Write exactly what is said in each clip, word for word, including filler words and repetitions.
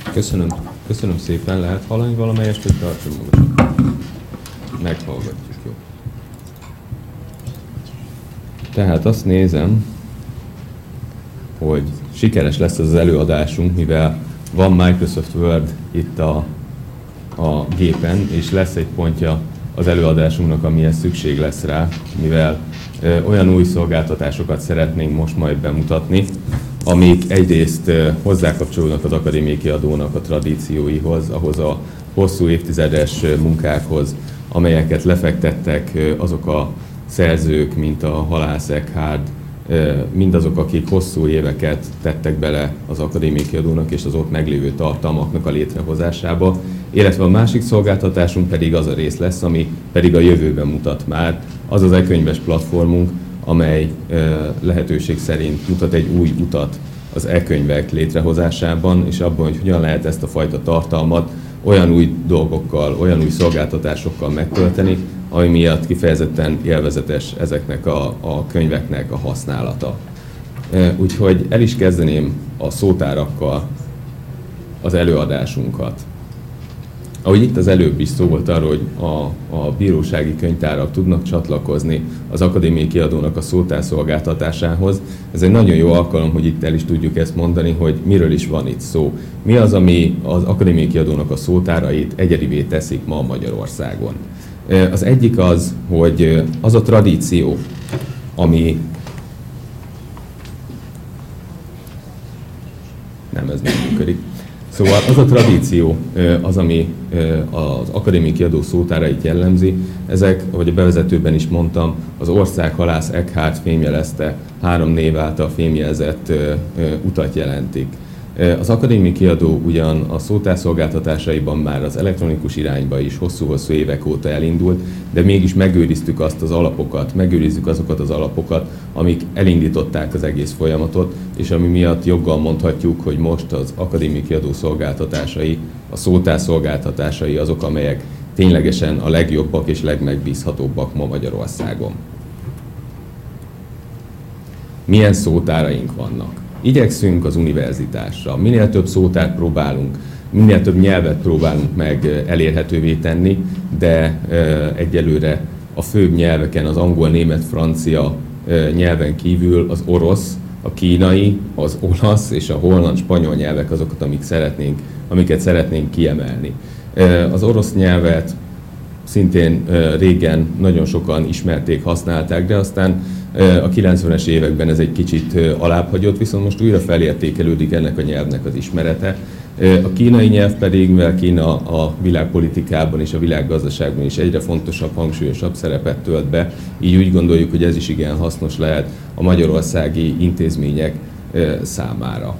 Köszönöm, köszönöm szépen, lehet hallani valamelyest, hogy tartson magasan. Meghallgatjuk, jó. Tehát azt nézem, hogy sikeres lesz az előadásunk, mivel van Microsoft Word itt a, a gépen, és lesz egy pontja az előadásunknak, amihez szükség lesz rá, mivel ö, olyan új szolgáltatásokat szeretnénk most majd bemutatni, amik egyrészt ö, hozzákapcsolódnak az akadémiai kiadónak a tradícióihoz, ahhoz a hosszú évtizedes munkákhoz, amelyeket lefektettek ö, azok a szerzők, mint a Halász Eckhard, mindazok, akik hosszú éveket tettek bele az akadémiai kiadónak és az ott meglévő tartalmaknak a létrehozásába, illetve a másik szolgáltatásunk pedig az a rész lesz, ami pedig a jövőben mutat már, az az e-könyves platformunk, amely lehetőség szerint mutat egy új utat az e-könyvek létrehozásában, és abban, hogy hogyan lehet ezt a fajta tartalmat olyan új dolgokkal, olyan új szolgáltatásokkal megtölteni, ami miatt kifejezetten élvezetes ezeknek a, a könyveknek a használata. Úgyhogy el is kezdeném a szótárakkal az előadásunkat. Ahogy itt az előbb is szó volt arról, hogy a, a bírósági könyvtárak tudnak csatlakozni az akadémiai kiadónak a szótárszolgáltatásához, ez egy nagyon jó alkalom, hogy itt el is tudjuk ezt mondani, hogy miről is van itt szó. Mi az, ami az akadémiai kiadónak a szótárait egyedivé teszik ma Magyarországon. Az egyik az, hogy az a tradíció, ami nem, ez nem működik. Szóval az a tradíció, az, ami az akadémiai kiadó szótárait jellemzi, ezek, ahogy a bevezetőben is mondtam, az Ország, Halász, Eckhard fémjelezte, három név által fémjelzett utat jelentik. Az akadémiai kiadó ugyan a szótárszolgáltatásaiban már az elektronikus irányba is hosszú-hosszú évek óta elindult, de mégis megőriztük azt az alapokat, megőrizzük azokat az alapokat, amik elindították az egész folyamatot, és ami miatt joggal mondhatjuk, hogy most az akadémiai kiadó szolgáltatásai, a szótárszolgáltatásai azok, amelyek ténylegesen a legjobbak és legmegbízhatóbbak ma Magyarországon. Milyen szótáraink vannak? Igyekszünk az univerzitásra. Minél több szótárt próbálunk, minél több nyelvet próbálunk meg elérhetővé tenni, de egyelőre a főbb nyelveken, az angol, német, francia nyelven kívül az orosz, a kínai, az olasz és a holland, spanyol nyelvek azokat, amik szeretnénk, amiket szeretnénk kiemelni. Az orosz nyelvet szintén régen nagyon sokan ismerték, használták, de aztán a kilencvenes években ez egy kicsit alábbhagyott, viszont most újra felértékelődik ennek a nyelvnek az ismerete. A kínai nyelv pedig, mivel Kína a világpolitikában és a világgazdaságban is egyre fontosabb, hangsúlyosabb szerepet tölt be, így úgy gondoljuk, hogy ez is igen hasznos lehet a magyarországi intézmények számára.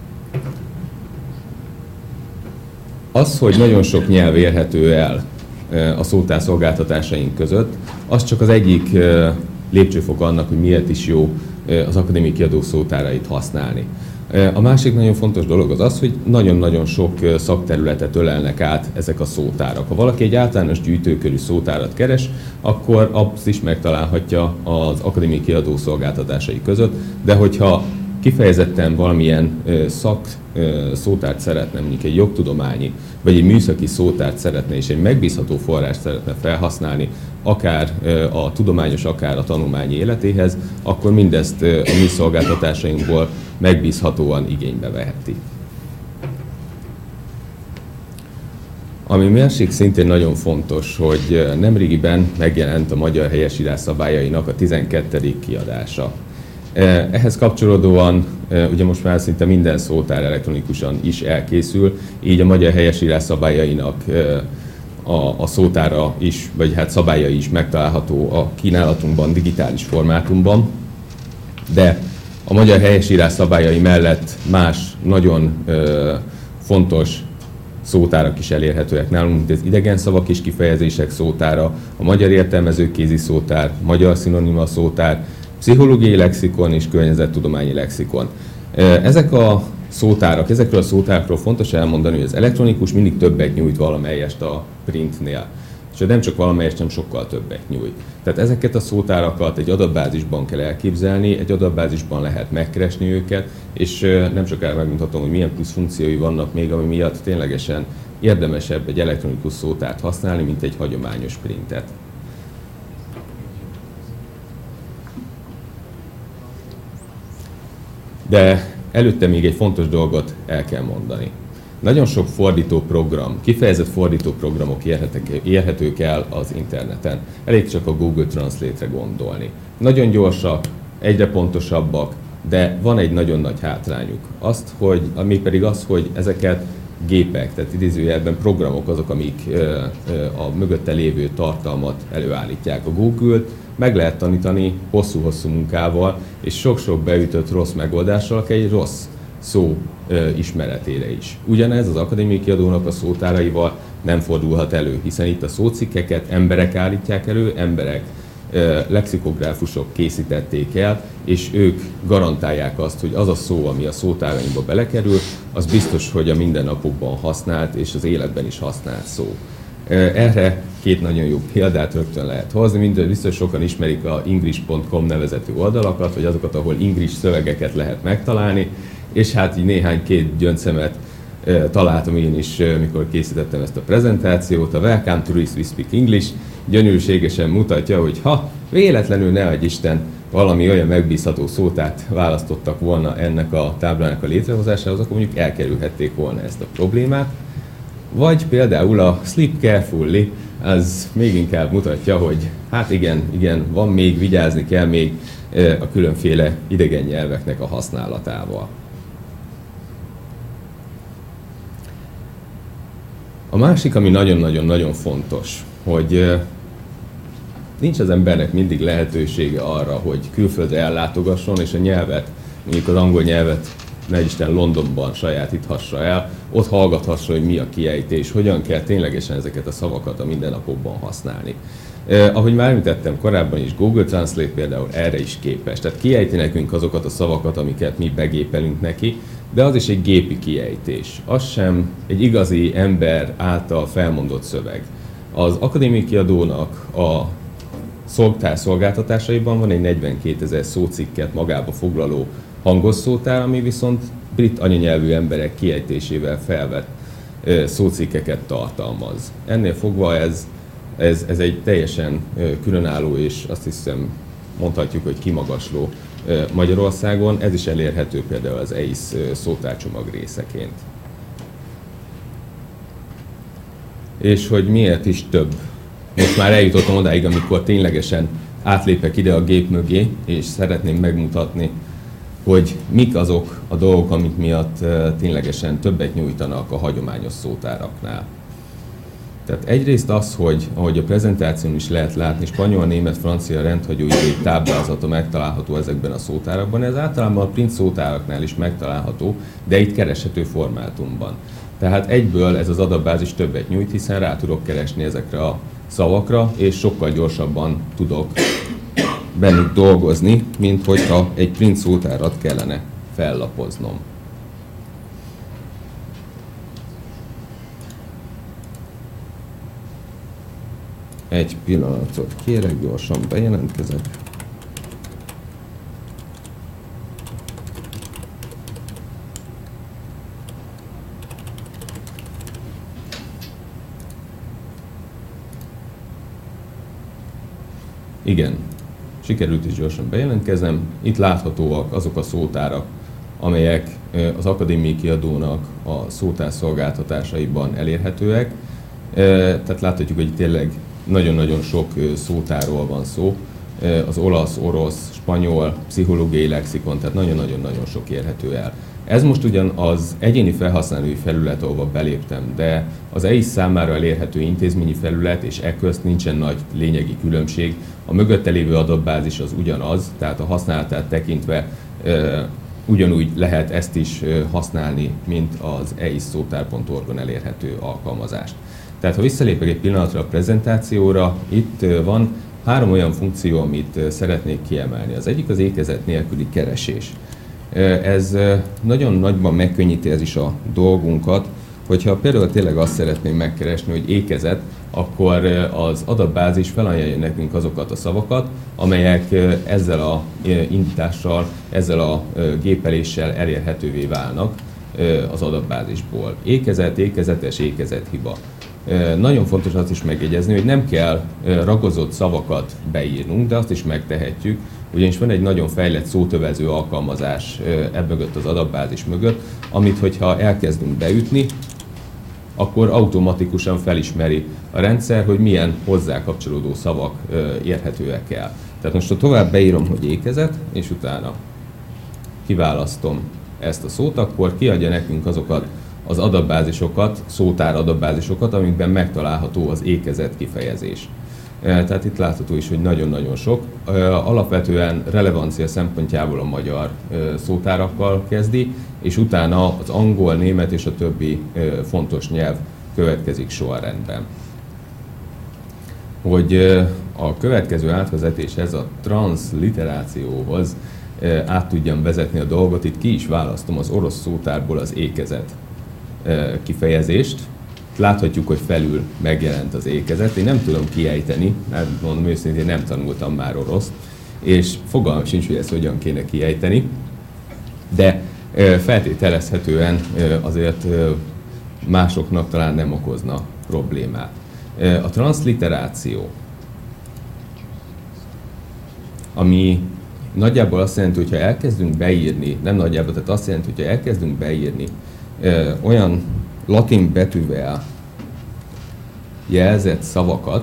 Az, hogy nagyon sok nyelv érhető el a szótárszolgáltatásaink között, az csak az egyik lépcsőfok annak, hogy miért is jó az akadémiai kiadó szótárait használni. A másik nagyon fontos dolog az az, hogy nagyon-nagyon sok szakterületet ölelnek át ezek a szótárak. Ha valaki egy általános gyűjtőkörű szótárat keres, akkor azt is megtalálhatja az akadémiai kiadó szolgáltatásai között, de hogyha kifejezetten valamilyen szak szótárt szeretne, mondjuk egy jogtudományi, vagy egy műszaki szótárt szeretne, és egy megbízható forrást szeretne felhasználni, akár a tudományos, akár a tanulmányi életéhez, akkor mindezt a mi szolgáltatásainkból megbízhatóan igénybe veheti. Ami másik szintén nagyon fontos, hogy nemrégiben megjelent a Magyar Helyesírás Szabályainak a tizenkettedik kiadása. Ehhez kapcsolódóan ugye most már szinte minden szótár elektronikusan is elkészül, így a Magyar Helyesírás Szabályainak a, a szótára is, vagy hát szabályai is megtalálható a kínálatunkban, digitális formátumban, de a Magyar Helyesírás Szabályai mellett más nagyon ö, fontos szótárak is elérhetőek nálunk, mint az idegen szavak és kifejezések szótára, a magyar értelmezőkézi szótár, magyar szinonima szótár, pszichológiai lexikon és környezettudományi lexikon. Ezek a szótárak, ezekről a szótárakról fontos elmondani, hogy az elektronikus mindig többet nyújt valamelyest a printnél. és nem csak valamelyest, hanem sokkal többet nyújt. Tehát ezeket a szótárakat egy adatbázisban kell elképzelni, egy adatbázisban lehet megkeresni őket, és nem sokára megmutatom, hogy milyen plusz funkciói vannak még, ami miatt ténylegesen érdemesebb egy elektronikus szótárt használni, mint egy hagyományos printet. De előtte még egy fontos dolgot el kell mondani. Nagyon sok fordító program, kifejezett fordító programok érhetők el az interneten. Elég csak a Google Translate-re gondolni. Nagyon gyorsak, egyre pontosabbak, de van egy nagyon nagy hátrányuk. Azt, hogy, ami pedig az, hogy ezeket gépek, tehát idézőjelben programok azok, amik a mögötte lévő tartalmat előállítják. A Google-t meg lehet tanítani hosszú-hosszú munkával, és sok-sok beütött rossz megoldással, egy rossz szó ismeretére is. Ugyanez az akadémiai kiadónak a szótáraival nem fordulhat elő, hiszen itt a szócikkeket emberek állítják elő, emberek, lexikográfusok készítették el, és ők garantálják azt, hogy az a szó, ami a szótárainkba belekerül, az biztos, hogy a mindennapokban használt és az életben is használt szó. Erre két nagyon jó példát rögtön lehet hozni, mind biztos sokan ismerik a english pont com nevezetű oldalakat, vagy azokat, ahol english szövegeket lehet megtalálni, és hát így néhány két gyöngyszemet e, találtam én is, e, mikor készítettem ezt a prezentációt. A Welcome to We Speak English gyönyörűségesen mutatja, hogy ha véletlenül ne adj Isten valami olyan megbízható szótárt választottak volna ennek a táblának a létrehozásához, akkor mondjuk elkerülhették volna ezt a problémát. Vagy például a Sleep Carefully, az még inkább mutatja, hogy hát igen, igen, van még, vigyázni kell még a különféle idegen nyelveknek a használatával. A másik, ami nagyon-nagyon-nagyon fontos, hogy nincs az embernek mindig lehetősége arra, hogy külföldre ellátogasson, és a nyelvet, mondjuk az angol nyelvet, ne Isten Londonban sajátíthassa el, ott hallgathassa, hogy mi a kiejtés, hogyan kell ténylegesen ezeket a szavakat a mindennapokban használni. Eh, ahogy már említettem korábban is, Google Translate például erre is képes. Tehát kiejti nekünk azokat a szavakat, amiket mi begépelünk neki, de az is egy gépi kiejtés. Az sem egy igazi ember által felmondott szöveg. Az akadémiai kiadónak a szótár szolgáltatásaiban van egy negyvenkétezer szócikket magába foglaló hangos szótár, ami viszont brit anyanyelvű emberek kiejtésével felvett szócikkeket tartalmaz. Ennél fogva ez, ez, ez egy teljesen különálló és azt hiszem mondhatjuk, hogy kimagasló Magyarországon. Ez is elérhető például az e i es szótárcsomag részeként. És hogy miért is több? Most már eljutottam odáig, amikor ténylegesen átlépek ide a gép mögé, és szeretném megmutatni, hogy mik azok a dolgok, amik miatt ténylegesen többet nyújtanak a hagyományos szótáraknál. Tehát egyrészt az, hogy ahogy a prezentáción is lehet látni, spanyol, német, francia rendhagyóidői táblázata megtalálható ezekben a szótárakban, ez általában a print szótáraknál is megtalálható, de itt kereshető formátumban. Tehát egyből ez az adatbázis többet nyújt, hiszen rá tudok keresni ezekre a szavakra, és sokkal gyorsabban tudok bennük dolgozni, mint hogyha egy print szótárat kellene fellapoznom. Egy pillanatot kérek, gyorsan bejelentkezek. Igen, sikerült is gyorsan bejelentkezem. Itt láthatóak azok a szótárak, amelyek az akadémiai kiadónak a szótár szolgáltatásaiban elérhetőek. Tehát láthatjuk, hogy tényleg nagyon-nagyon sok szótárról van szó. Az olasz, orosz, spanyol, pszichológiai lexikon, tehát nagyon-nagyon-nagyon sok érhető el. Ez most ugyan az egyéni felhasználói felület, ahova beléptem, de az e i es számára elérhető intézményi felület és e közt nincsen nagy lényegi különbség. A mögötte lévő adatbázis az ugyanaz, tehát a használatát tekintve e, ugyanúgy lehet ezt is használni, mint az e i es szótár pont org-on elérhető alkalmazást. Tehát ha visszalépek egy pillanatra a prezentációra, itt van három olyan funkció, amit szeretnék kiemelni. Az egyik az ékezet nélküli keresés. Ez nagyon nagyban megkönnyíti ez is a dolgunkat, hogyha például tényleg azt szeretném megkeresni, hogy ékezet, akkor az adatbázis felajánlja nekünk azokat a szavakat, amelyek ezzel a indítással, ezzel a gépeléssel elérhetővé válnak az adatbázisból. Ékezet, ékezetes, ékezet hiba. Nagyon fontos azt is megjegyezni, hogy nem kell ragozott szavakat beírnunk, de azt is megtehetjük, ugyanis van egy nagyon fejlett szótövező alkalmazás ebbögött az adatbázis mögött, amit hogyha elkezdünk beütni, akkor automatikusan felismeri a rendszer, hogy milyen hozzá kapcsolódó szavak érhetőek el. Tehát most ha tovább beírom, hogy ékezet, és utána kiválasztom ezt a szót, akkor kiadja nekünk azokat az adatbázisokat, szótár adatbázisokat, amikben megtalálható az ékezet kifejezés. Tehát itt látható is, hogy nagyon-nagyon sok. Alapvetően relevancia szempontjából a magyar szótárakkal kezdi, és utána az angol, német és a többi fontos nyelv következik sorrendben. Hogy a következő átvezetéshez, a transzliterációhoz át tudjam vezetni a dolgot, itt ki is választom az orosz szótárból az ékezet kifejezést. Láthatjuk, hogy felül megjelent az ékezet. Én nem tudom kiejteni, mert mondom őszintén, nem tanultam már oroszt, és fogalmam sincs, hogy ezt hogyan kéne kiejteni, de feltételezhetően azért másoknak talán nem okozna problémát. A transzliteráció, ami nagyjából azt jelenti, hogy ha elkezdünk beírni, nem nagyjából, tehát azt jelenti, hogy ha elkezdünk beírni olyan latin betűvel jelzett szavakat,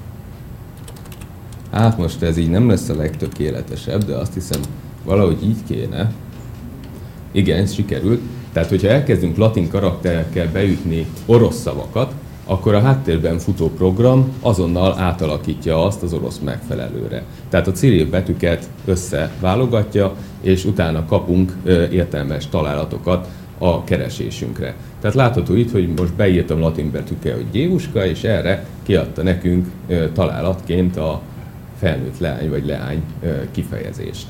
hát most ez így nem lesz a legtökéletesebb, de azt hiszem valahogy így kéne. Igen, ez sikerült. Tehát, hogyha elkezdünk latin karakterekkel beütni orosz szavakat, akkor a háttérben futó program azonnal átalakítja azt az orosz megfelelőre. Tehát a cirill betűket összeválogatja, és utána kapunk értelmes találatokat a keresésünkre. Tehát látható itt, hogy most beírtam latin betűkkel, hogy gyévuska, és erre kiadta nekünk találatként a felnőtt leány vagy leány kifejezést.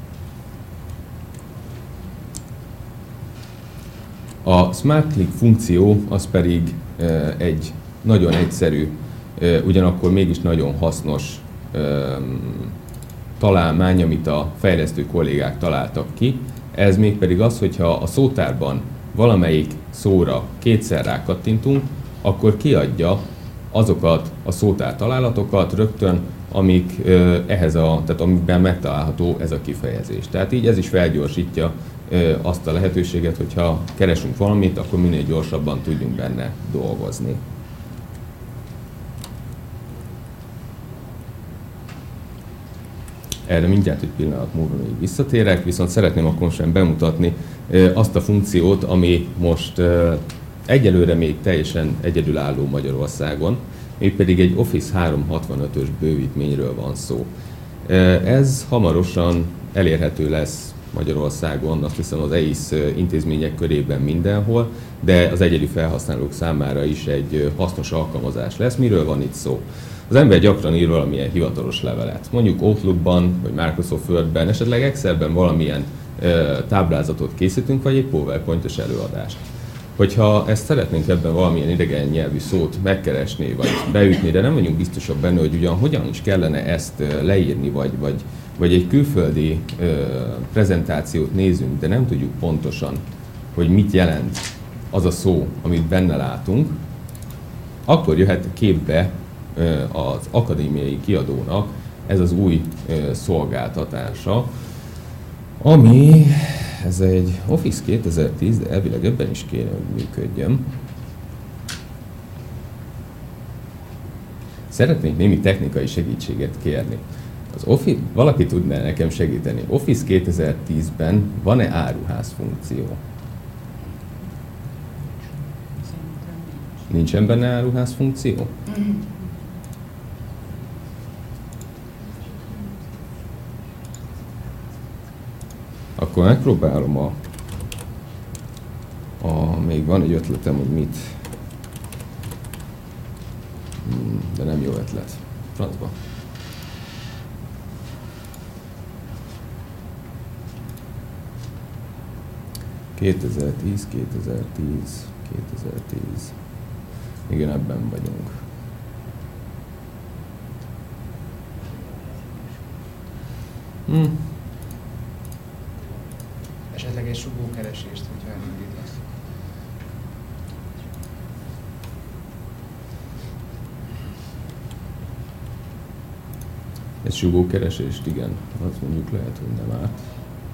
A Smart Click funkció az pedig egy nagyon egyszerű, ugyanakkor mégis nagyon hasznos találmány, amit a fejlesztő kollégák találtak ki. Ez mégpedig az, hogyha a szótárban valamelyik szóra kétszer rákattintunk, akkor kiadja azokat a szótár találatokat rögtön, amik ehhez a, tehát amiben megtalálható ez a kifejezés. Tehát így ez is felgyorsítja azt a lehetőséget, hogyha keresünk valamit, akkor minél gyorsabban tudjunk benne dolgozni. Erre mindjárt egy pillanat múlva még visszatérek, viszont szeretném akkor sem bemutatni azt a funkciót, ami most egyelőre még teljesen egyedülálló Magyarországon, mégpedig egy Office háromszázhatvanötös bővítményről van szó. Ez hamarosan elérhető lesz Magyarországon, azt hiszem az e i es intézmények körében mindenhol, de az egyedi felhasználók számára is egy hasznos alkalmazás lesz. Miről van itt szó? Az ember gyakran ír valamilyen hivatalos levelet, mondjuk Outlookban, vagy Microsoft Wordben, esetleg Excelben valamilyen e, táblázatot készítünk, vagy egy PowerPoint-os előadást. Hogyha ezt szeretnénk ebben valamilyen idegen nyelvű szót megkeresni, vagy beütni, de nem vagyunk biztosak benne, hogy ugyan hogyan is kellene ezt leírni, vagy, vagy, vagy egy külföldi e, prezentációt nézünk, de nem tudjuk pontosan, hogy mit jelent az a szó, amit benne látunk, akkor jöhet képbe az akadémiai kiadónak ez az új szolgáltatása, ami, ez egy Office kétezer-tíz, de elvileg ebben is kéne, hogy működjön. Szeretnék némi technikai segítséget kérni. Az Office, valaki tudná nekem segíteni. Office kétezer-tízben van-e áruház funkció? Nincsen benne áruház funkció? Akkor megpróbálom a, a... Még van egy ötletem, hogy mit... De nem jó ötlet. Francba. kétezer-tíz, kétezer-tíz, kétezer-tíz. Igen, ebben vagyunk. Hm. Esetleg egy sugókeresést, hogyha elindítasz. Egy sugókeresést, igen. Az mondjuk lehet, hogy nem árt.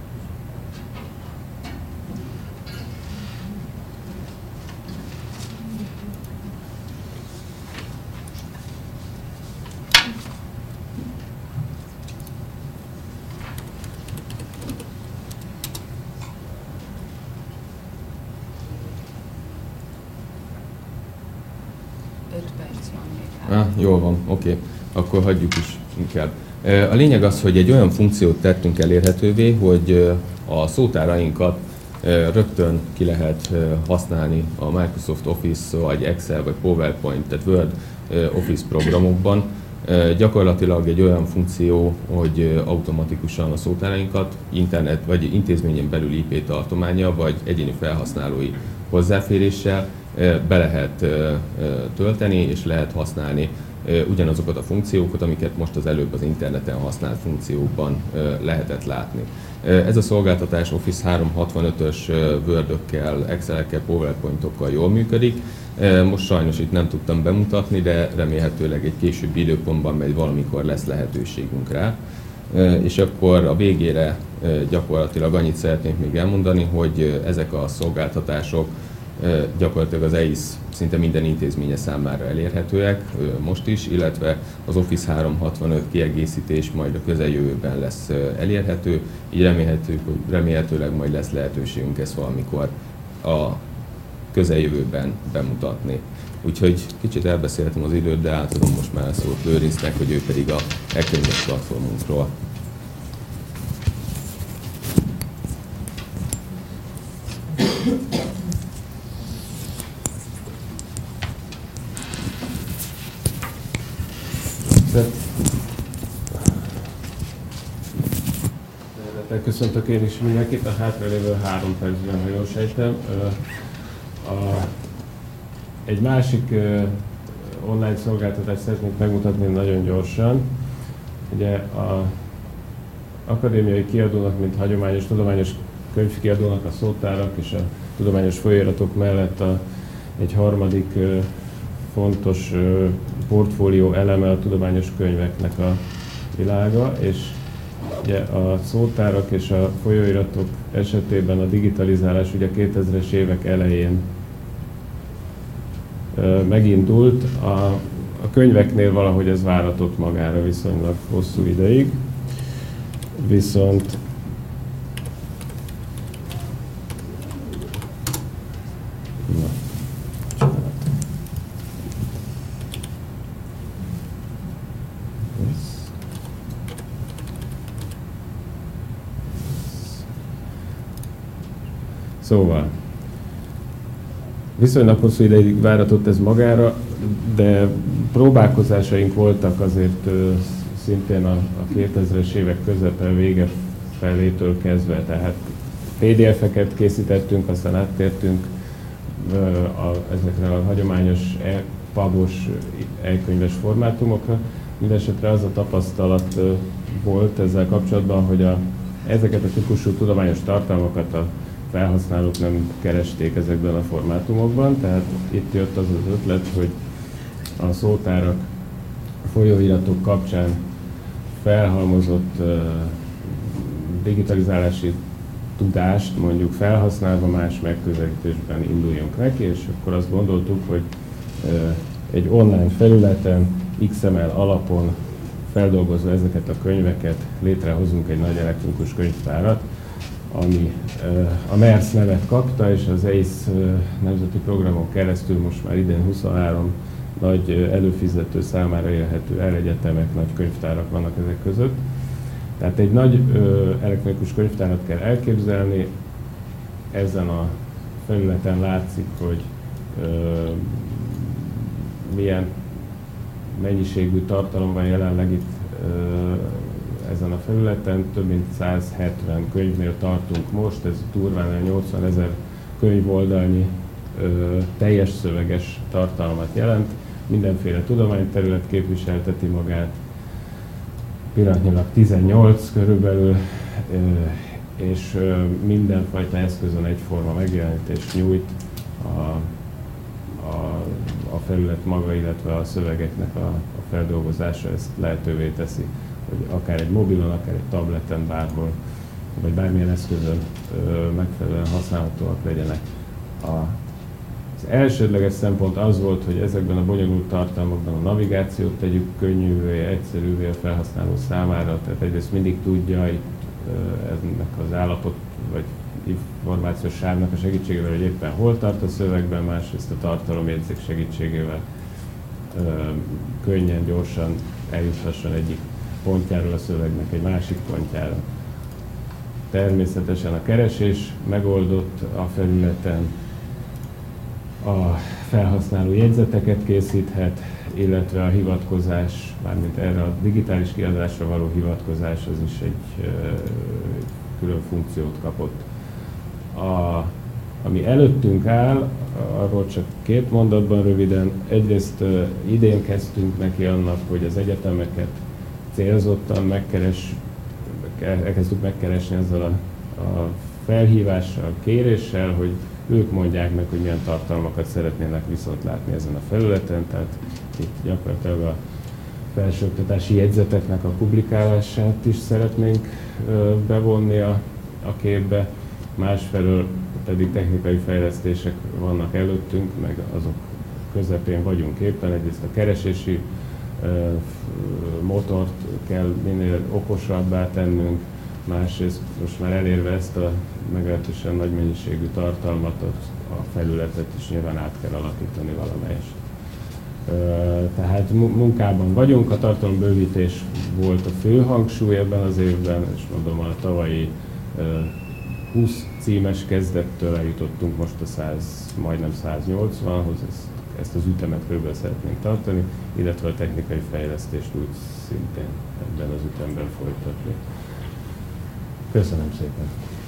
Ah, jól van, oké. Okay. Akkor hagyjuk is inkább. A lényeg az, hogy egy olyan funkciót tettünk elérhetővé, hogy a szótárainkat rögtön ki lehet használni a Microsoft Office, vagy Excel, vagy PowerPoint, tehát Word Office programokban. Gyakorlatilag egy olyan funkció, hogy automatikusan a szótárainkat internet vagy intézményen belül I P tartománya, vagy egyéni felhasználói hozzáféréssel be lehet tölteni, és lehet használni ugyanazokat a funkciókat, amiket most az előbb az interneten használt funkciókban lehetett látni. Ez a szolgáltatás Office háromszázhatvanötös Word-ökkel, Excel-ekkel, PowerPoint-okkal jól működik. Most sajnos itt nem tudtam bemutatni, de remélhetőleg egy későbbi időpontban majd valamikor lesz lehetőségünk rá. És akkor a végére gyakorlatilag annyit szeretnék még elmondani, hogy ezek a szolgáltatások gyakorlatilag az E I S szinte minden intézménye számára elérhetőek most is, illetve az Office háromszázhatvanöt kiegészítés majd a közeljövőben lesz elérhető, így remélhető, hogy remélhetőleg majd lesz lehetőségünk ezt valamikor a közeljövőben bemutatni. Úgyhogy kicsit elbeszéltem az időt, de átadom most már a szót Lőrincnek, hogy ő pedig a e-könyves platformunkról. Köszöntök én is mindenkit, a hátralévő három percben, ha jól sejtem. A, egy másik online szolgáltatást szeretnék megmutatni nagyon gyorsan. Ugye a akadémiai kiadónak, mint hagyományos tudományos könyvkiadónak a szótárak és a tudományos folyóiratok mellett a, egy harmadik fontos portfólió eleme a tudományos könyveknek a világa, és ugye a szótárak és a folyóiratok esetében a digitalizálás ugye a kétezres évek elején megindult, a, a könyveknél valahogy ez váratott magára viszonylag hosszú ideig, viszont Szóval, viszonylag hosszú ideig váratott ez magára, de próbálkozásaink voltak azért ö, szintén a, a kétezres évek közepe vége felétől kezdve, tehát P D F-eket készítettünk, aztán áttértünk ö, a, ezekre a hagyományos e-pubos, e-könyves formátumokra. Mindenesetre az a tapasztalat ö, volt ezzel kapcsolatban, hogy a, ezeket a típusú tudományos tartalmakat a felhasználók nem keresték ezekben a formátumokban, tehát itt jött az az ötlet, hogy a szótárak, a folyóiratok kapcsán felhalmozott uh, digitalizálási tudást mondjuk felhasználva más megközelítésben induljunk neki, és akkor azt gondoltuk, hogy uh, egy online felületen, iksz em el alapon feldolgozva ezeket a könyveket létrehozunk egy nagy elektronikus könyvtárat, ami a MERS nevet kapta, és az E I S nemzeti programon keresztül most már idén huszonhárom nagy előfizető számára élhető elegyetemek, nagy könyvtárak vannak ezek között. Tehát egy nagy elektronikus könyvtárat kell elképzelni, ezen a felületen látszik, hogy milyen mennyiségű tartalom van jelenleg itt ezen a felületen, több mint százhetven könyvnél tartunk most, ez durván nyolcvanezer könyvoldalnyi ö, teljes szöveges tartalmat jelent, mindenféle tudományterület képviselteti magát, pillanatnyilag tizennyolc körülbelül, ö, és ö, mindenfajta eszközön egyforma megjelenítést nyújt a, a, a felület maga, illetve a szövegeknek a, a feldolgozása ezt lehetővé teszi, hogy akár egy mobilon, akár egy tableten, bárhol, vagy bármilyen eszközön ö, megfelelően használhatóak legyenek. A, az elsődleges szempont az volt, hogy ezekben a bonyolult tartalmakban a navigációt tegyük könnyűvé, egyszerűvé a felhasználó számára, tehát egyrészt mindig tudja itt ö, ennek az állapot vagy információs sávnak a segítségével, hogy éppen hol tart a szövegben, másrészt a tartalomjegyzék segítségével ö, könnyen, gyorsan eljuthasson egyik pontjáról a szövegnek egy másik pontjára. Természetesen a keresés megoldott a felületen, a felhasználó jegyzeteket készíthet, illetve a hivatkozás, mármint erre a digitális kiadásra való hivatkozás, az is egy, egy külön funkciót kapott. A, ami előttünk áll, arról csak két mondatban röviden. Egyrészt uh, idén kezdtünk neki annak, hogy az egyetemeket célzottan megkeres, elkezdtük megkeresni ezzel a, a felhívással, kéréssel, hogy ők mondják meg, hogy milyen tartalmakat szeretnének viszont látni ezen a felületen, tehát itt gyakorlatilag a felsőoktatási jegyzeteknek a publikálását is szeretnénk ö, bevonni a, a képbe, másfelől pedig technikai fejlesztések vannak előttünk, meg azok közepén vagyunk éppen. Egyrészt a keresési ö, motort kell minél okosabbá tennünk, másrészt most már elérve ezt a meglehetősen nagy mennyiségű tartalmat, a felületet is nyilván át kell alakítani valamelyest. Tehát munkában vagyunk, a tartalombővítés volt a fő hangsúly ebben az évben, és mondom, a tavalyi húsz címes kezdettől eljutottunk most a száz, majdnem száznyolcvanhoz, ezt, ezt az ütemet körülbelül szeretnénk tartani, illetve a technikai fejlesztést úgy szintén ebben az ütemben folytatni. Köszönöm szépen!